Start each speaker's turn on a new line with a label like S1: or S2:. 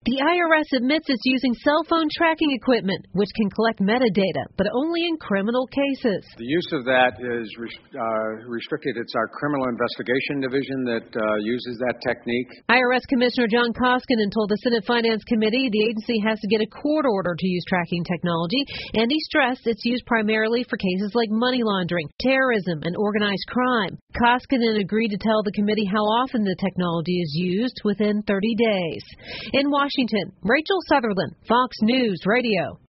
S1: The IRS admits it's using cell phone tracking equipment, which can collect metadata, but only in criminal cases.
S2: The use of that is restricted. It's our Criminal Investigation Division that uses that technique.
S1: IRS Commissioner John Koskinen told the Senate Finance Committee the agency has to get a court order to use tracking technology, and he stressed it's used primarily for cases like money laundering, terrorism, and organized crime. Koskinen agreed to tell the committee how often the technology is used within 30 days. In Washington, Rachel Sutherland, Fox News Radio.